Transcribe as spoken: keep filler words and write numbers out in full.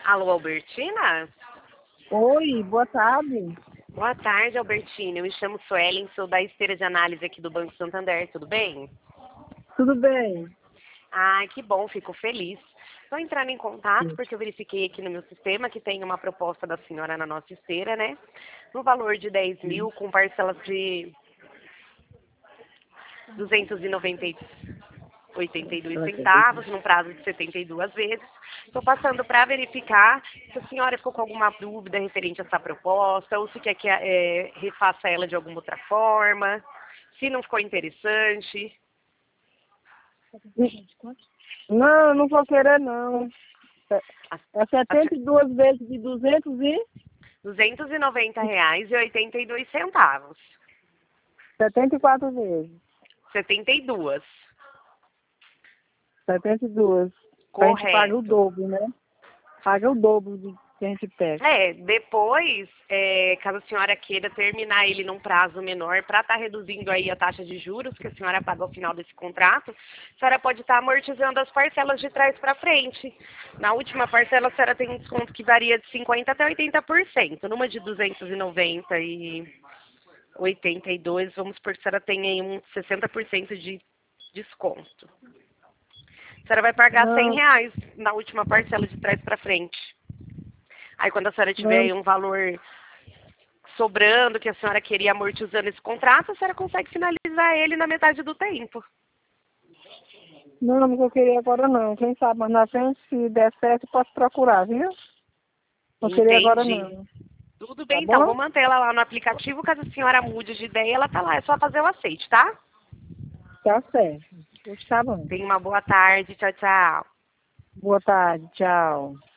Alô, Albertina? Oi, boa tarde. Boa tarde, Albertina. Eu me chamo Suelen, sou da esteira de análise aqui do Banco Santander, tudo bem? Tudo bem? Ai, que bom, fico feliz. Estou entrando em contato porque eu verifiquei aqui no meu sistema que tem uma proposta da senhora na nossa esteira, né? No valor de dez mil, com parcelas de duzentos e noventa e oitenta e dois centavos, num prazo de setenta e duas vezes. Estou passando para verificar se a senhora ficou com alguma dúvida referente a essa proposta, ou se quer que é, refaça ela de alguma outra forma, se não ficou interessante. Não, não vou querer não. É é setenta e duas vezes de duzentos e duzentos e noventa reais e oitenta e dois centavos. setenta e quatro vezes. setenta e duas. setenta e duas. A gente paga o Correto. dobro, né? Paga o dobro de que a gente pega. É, depois, é, caso a senhora queira terminar ele num prazo menor, para estar reduzindo aí a taxa de juros que a senhora paga ao final desse contrato, a senhora pode estar amortizando as parcelas de trás para frente. Na última parcela, a senhora tem um desconto que varia de cinquenta por cento até oitenta por cento. Numa de duzentos e noventa e oitenta e dois, vamos supor que a senhora tem aí um sessenta por cento de desconto. A senhora vai pagar cem Não, reais na última parcela de trás para frente. Aí quando a senhora tiver não, aí um valor sobrando, que a senhora queria amortizando esse contrato, a senhora consegue finalizar ele na metade do tempo. não, não vou querer agora não. Quem sabe mais na frente, se der certo, posso procurar, viu? Não querer agora Entendi. não. Tudo Tá bem, então. Vou bom? manter ela lá no aplicativo. Caso a senhora mude de ideia, ela tá lá. É só fazer o aceite, tá? Tá certo. Tá bom. Tenha uma boa tarde. Tchau, tchau. Boa tarde, tchau.